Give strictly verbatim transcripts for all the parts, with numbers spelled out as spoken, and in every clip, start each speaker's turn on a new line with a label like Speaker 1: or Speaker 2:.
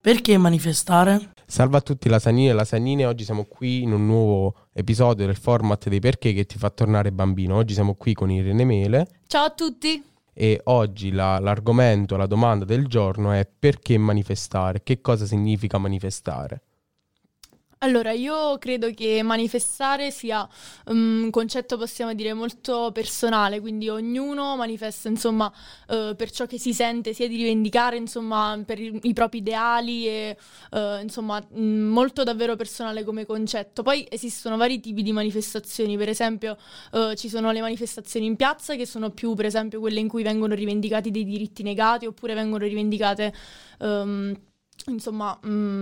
Speaker 1: Perché manifestare?
Speaker 2: Salve a tutti lasanini e lasanine, oggi siamo qui in un nuovo episodio del format dei perché che ti fa tornare bambino. Oggi siamo qui con Irene Mele.
Speaker 3: Ciao a tutti!
Speaker 2: E oggi la, l'argomento, la domanda del giorno è: perché manifestare? Che cosa significa manifestare?
Speaker 3: Allora, io credo che manifestare sia um, un concetto, possiamo dire, molto personale, quindi ognuno manifesta, insomma, uh, per ciò che si sente, sia di rivendicare, insomma, per i, i propri ideali e, uh, insomma, mh, molto davvero personale come concetto. Poi esistono vari tipi di manifestazioni, per esempio uh, ci sono le manifestazioni in piazza, che sono più, per esempio, quelle in cui vengono rivendicati dei diritti negati, oppure vengono rivendicate... Um, insomma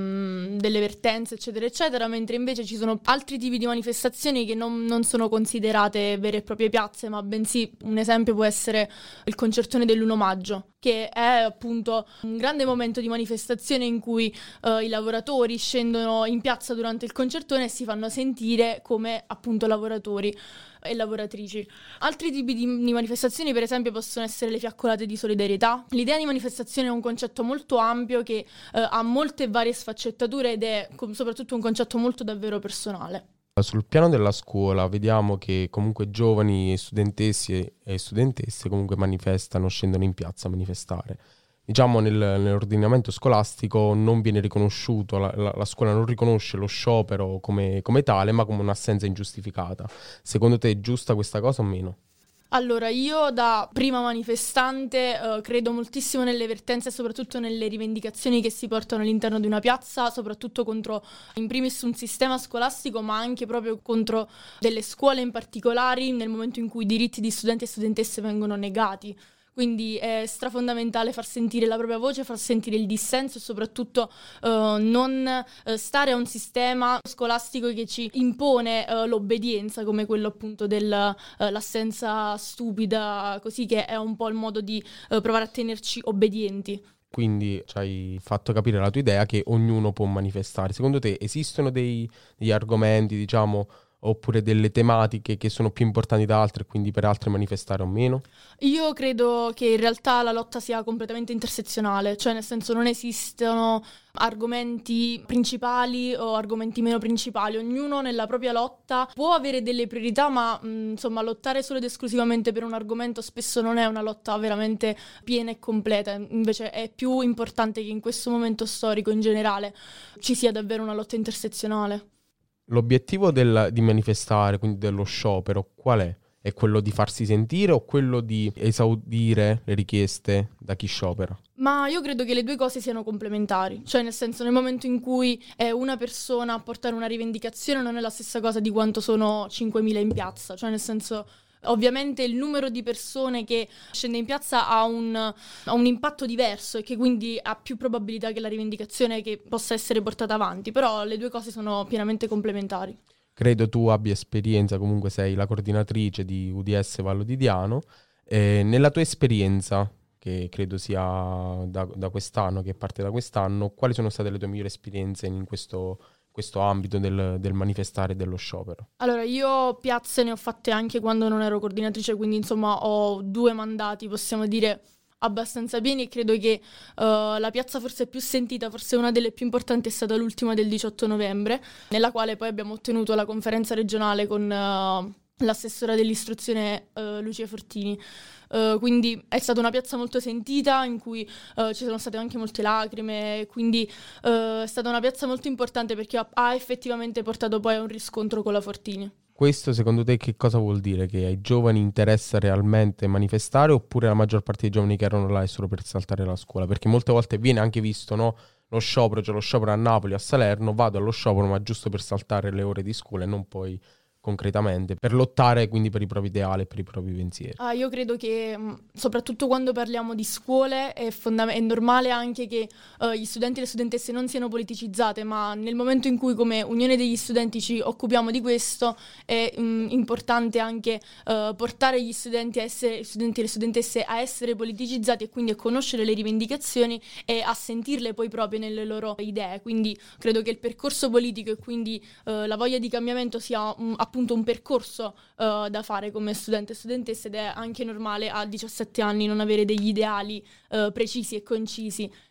Speaker 3: mh, delle vertenze eccetera eccetera, mentre invece ci sono altri tipi di manifestazioni che non, non sono considerate vere e proprie piazze, ma bensì un esempio può essere il concertone dell'primo maggio, che è appunto un grande momento di manifestazione in cui uh, i lavoratori scendono in piazza durante il concertone e si fanno sentire come appunto lavoratori e lavoratrici. Altri tipi di, di manifestazioni, per esempio, possono essere le fiaccolate di solidarietà. L'idea di manifestazione è un concetto molto ampio che eh, ha molte varie sfaccettature ed è com- soprattutto un concetto molto davvero personale.
Speaker 2: Sul piano della scuola vediamo che comunque giovani studentessi e studentesse comunque manifestano, scendono in piazza a manifestare. Diciamo nel, nell'ordinamento scolastico non viene riconosciuto, la, la, la scuola non riconosce lo sciopero come, come tale, ma come un'assenza ingiustificata. Secondo te è giusta questa cosa o meno?
Speaker 3: Allora, io da prima manifestante eh, credo moltissimo nelle vertenze e soprattutto nelle rivendicazioni che si portano all'interno di una piazza, soprattutto contro in primis un sistema scolastico, ma anche proprio contro delle scuole in particolare, nel momento in cui i diritti di studenti e studentesse vengono negati. Quindi è strafondamentale far sentire la propria voce, far sentire il dissenso e soprattutto uh, non uh, stare a un sistema scolastico che ci impone uh, l'obbedienza, come quello appunto dell'assenza uh, stupida, così, che è un po' il modo di uh, provare a tenerci obbedienti.
Speaker 2: Quindi ci hai fatto capire la tua idea che ognuno può manifestare. Secondo te esistono dei, degli argomenti, diciamo, oppure delle tematiche che sono più importanti da altre e quindi per altre manifestare o meno?
Speaker 3: Io credo che in realtà la lotta sia completamente intersezionale, cioè nel senso non esistono argomenti principali o argomenti meno principali, ognuno nella propria lotta può avere delle priorità, ma mh, insomma lottare solo ed esclusivamente per un argomento spesso non è una lotta veramente piena e completa, invece è più importante che in questo momento storico in generale ci sia davvero una lotta intersezionale.
Speaker 2: L'obiettivo del, di manifestare, quindi dello sciopero, qual è? È quello di farsi sentire o quello di esaudire le richieste da chi sciopera?
Speaker 3: Ma io credo che le due cose siano complementari, cioè nel senso nel momento in cui è una persona a portare una rivendicazione non è la stessa cosa di quanto sono cinquemila in piazza, cioè nel senso... Ovviamente il numero di persone che scende in piazza ha un, ha un impatto diverso e che quindi ha più probabilità che la rivendicazione che possa essere portata avanti, però le due cose sono pienamente complementari.
Speaker 2: Credo tu abbia esperienza, comunque sei la coordinatrice di U D S Vallo di Diano. Eh, nella tua esperienza, che credo sia da, da quest'anno, che parte da quest'anno, quali sono state le tue migliori esperienze in questo questo ambito del, del manifestare e dello sciopero?
Speaker 3: Allora, io piazze ne ho fatte anche quando non ero coordinatrice, quindi insomma ho due mandati, possiamo dire, abbastanza pieni, e credo che uh, la piazza forse più sentita, forse una delle più importanti, è stata l'ultima del diciotto novembre, nella quale poi abbiamo ottenuto la conferenza regionale con uh, l'assessora dell'istruzione uh, Lucia Fortini. Uh, quindi è stata una piazza molto sentita in cui uh, ci sono state anche molte lacrime, quindi uh, è stata una piazza molto importante perché ha, ha effettivamente portato poi a un riscontro con la Fortini.
Speaker 2: Questo secondo te che cosa vuol dire? Che ai giovani interessa realmente manifestare, oppure la maggior parte dei giovani che erano là è solo per saltare la scuola? Perché molte volte viene anche visto, no? Lo sciopero, c'è lo sciopero a Napoli, a Salerno, vado allo sciopero ma giusto per saltare le ore di scuola e non poi concretamente, per lottare quindi per i propri ideali e per i propri pensieri.
Speaker 3: Ah, io credo che soprattutto quando parliamo di scuole è, fondam- è normale anche che uh, gli studenti e le studentesse non siano politicizzate, ma nel momento in cui come Unione degli Studenti ci occupiamo di questo è um, importante anche uh, portare gli studenti, a essere, gli studenti e le studentesse a essere politicizzati e quindi a conoscere le rivendicazioni e a sentirle poi proprio nelle loro idee. Quindi credo che il percorso politico e quindi uh, la voglia di cambiamento sia um, appunto un percorso uh, da fare come studente e studentessa, ed è anche normale a diciassette anni non avere degli ideali uh, precisi e concisi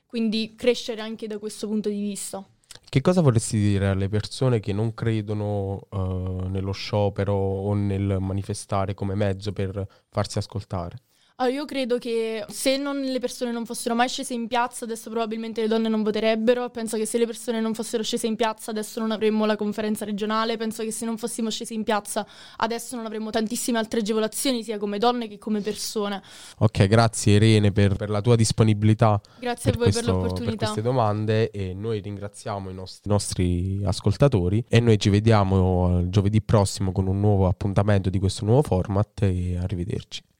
Speaker 3: quindi crescere anche da questo punto di vista.
Speaker 2: Che cosa vorresti dire alle persone che non credono uh, nello sciopero o nel manifestare come mezzo per farsi ascoltare?
Speaker 3: Allora, io credo che se non, le persone non fossero mai scese in piazza, adesso probabilmente le donne non voterebbero. Penso che se le persone non fossero scese in piazza, adesso non avremmo la conferenza regionale. Penso che se non fossimo scesi in piazza, adesso non avremmo tantissime altre agevolazioni, sia come donne che come persone.
Speaker 2: Ok, grazie Irene per, per la tua disponibilità.
Speaker 3: Grazie a voi
Speaker 2: questo,
Speaker 3: per l'opportunità.
Speaker 2: Per queste domande, e noi ringraziamo i nostri, i nostri ascoltatori e noi ci vediamo giovedì prossimo con un nuovo appuntamento di questo nuovo format, e arrivederci.